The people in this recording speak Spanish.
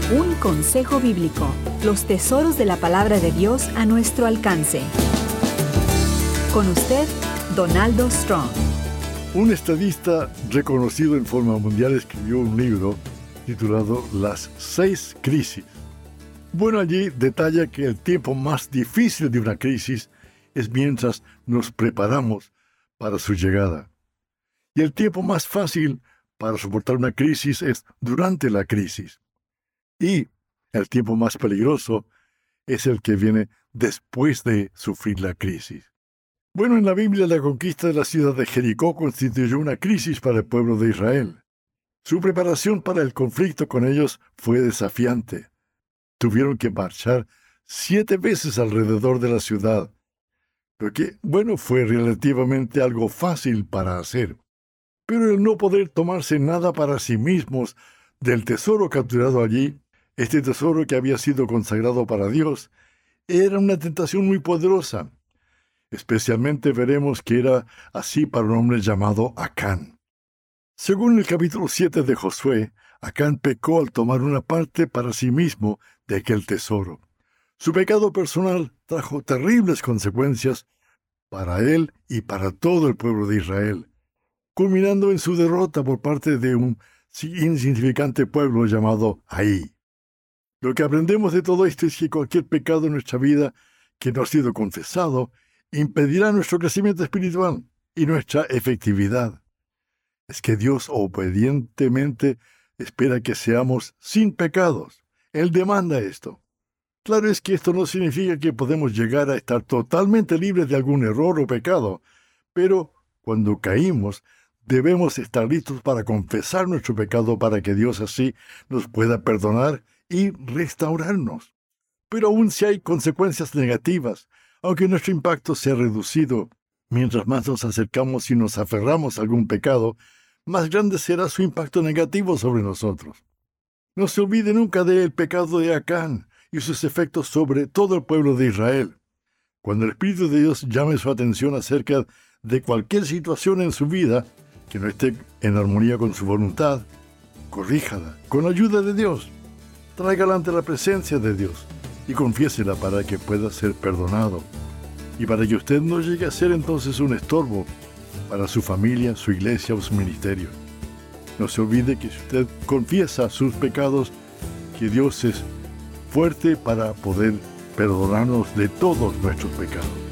Un consejo bíblico. Los tesoros de la palabra de Dios a nuestro alcance. Con usted, Donaldo Strong. Un estadista reconocido en forma mundial escribió un libro titulado Las 6 crisis. Bueno, allí detalla que el tiempo más difícil de una crisis es mientras nos preparamos para su llegada. Y el tiempo más fácil para soportar una crisis es durante la crisis. Y el tiempo más peligroso es el que viene después de sufrir la crisis. Bueno, en la Biblia la conquista de la ciudad de Jericó constituyó una crisis para el pueblo de Israel. Su preparación para el conflicto con ellos fue desafiante. Tuvieron que marchar 7 veces alrededor de la ciudad, lo que, bueno, fue relativamente algo fácil para hacer. Pero el no poder tomarse nada para sí mismos del tesoro capturado allí, este tesoro que había sido consagrado para Dios, era una tentación muy poderosa. Especialmente veremos que era así para un hombre llamado Acán. Según el capítulo 7 de Josué, Acán pecó al tomar una parte para sí mismo de aquel tesoro. Su pecado personal trajo terribles consecuencias para él y para todo el pueblo de Israel, culminando en su derrota por parte de un insignificante pueblo llamado Ai. Lo que aprendemos de todo esto es que cualquier pecado en nuestra vida que no ha sido confesado impedirá nuestro crecimiento espiritual y nuestra efectividad. Es que Dios obedientemente espera que seamos sin pecados. Él demanda esto. Claro es que esto no significa que podemos llegar a estar totalmente libres de algún error o pecado, pero cuando caímos, debemos estar listos para confesar nuestro pecado para que Dios así nos pueda perdonar y restaurarnos. Pero aún si hay consecuencias negativas, aunque nuestro impacto sea reducido, mientras más nos acercamos y nos aferramos a algún pecado, más grande será su impacto negativo sobre nosotros. No se olvide nunca del pecado de Acán y sus efectos sobre todo el pueblo de Israel. Cuando el Espíritu de Dios llame su atención acerca de cualquier situación en su vida que no esté en armonía con su voluntad, corríjala con ayuda de Dios. Tráigala ante la presencia de Dios y confiésela para que pueda ser perdonado y para que usted no llegue a ser entonces un estorbo para su familia, su iglesia o su ministerio. No se olvide que si usted confiesa sus pecados, que Dios es fuerte para poder perdonarnos de todos nuestros pecados.